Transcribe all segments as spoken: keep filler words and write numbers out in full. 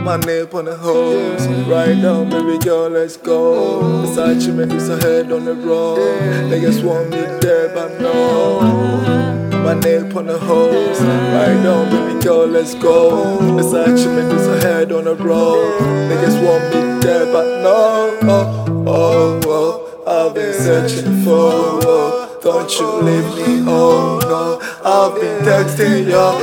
My name on the hose, right down, baby girl, let's go. Versace make this a head on the road. Niggas want me there, but no. My name on the hose, right down, baby girl, let's go. Versace make this a head on the road. Niggas want me there, but no. Oh, oh, oh, I've been searching for. Oh, don't you leave me, oh no. I've been texting your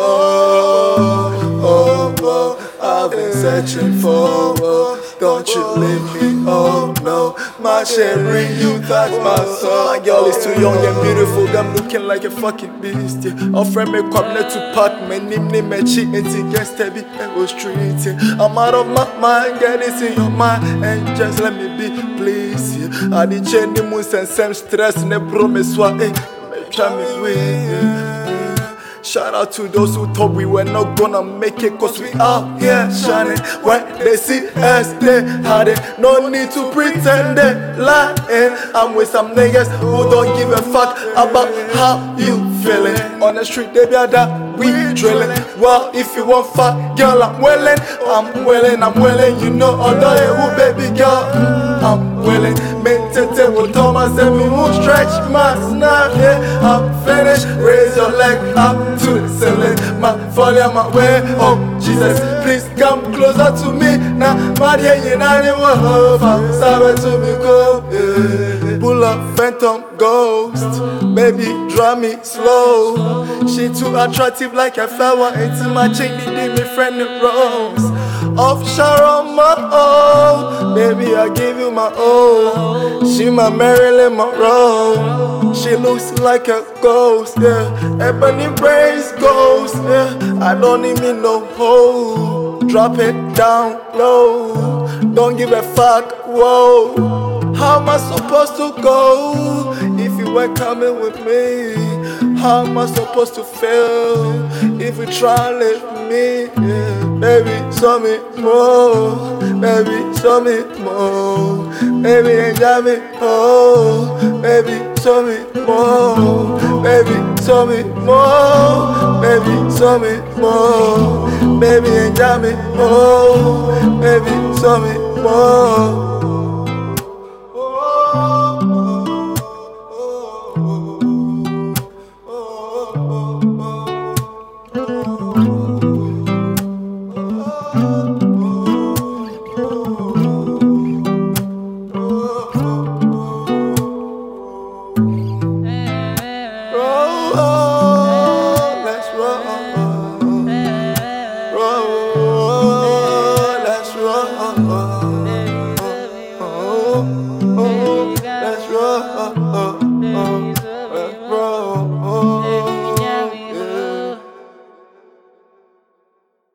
phone. Oh, oh, I've been searching for. Oh, don't you leave me, oh no. My Sherry, you touch my soul. My girl is too young and beautiful, I'm looking like a fucking beast, yeah. Offer me come to park, my name name me cheat and against heavy and go street, yeah. I'm out of my mind, get this in your mind and just let me be, please, yeah. I did change the moons and some stress and the promise what, eh. Try me with, yeah. Shout out to those who thought we were not gonna make it, cause we out here shining. When they see us, they had it. No need to pretend they lying. I'm with some niggas who don't give a fuck about how you feeling. On the street, they be a that we drilling. Well, if you want fuck, girl, I'm willing. I'm willing, I'm willing. You know, although you baby girl, I'm willing. Make tete with Thomas and we won't stretch my snap. Yeah, I'm finished. Raise your leg up to the ceiling. My follow my way. Oh Jesus, please come closer to me. Now, my dear, you know you want sorry to me go. Yeah. Pull up phantom ghost. Baby, draw me slow. She too attractive like a flower. Into my chain, did me friend rose. Offshore on my own, baby, I give you my all. She my Marilyn Monroe. She looks like a ghost, yeah. Ebony brains ghost, yeah. I don't need me no hole. Drop it down low. Don't give a fuck, whoa. How am I supposed to go if you weren't coming with me? How am I supposed to feel if you try to leave me? Yeah. Baby, show me more. Baby, show me more. Baby, enjoy me more. Baby, show me more. Baby, show me more. Baby, show me more. Baby, enjoy me more. Baby, show me more. Let's roll.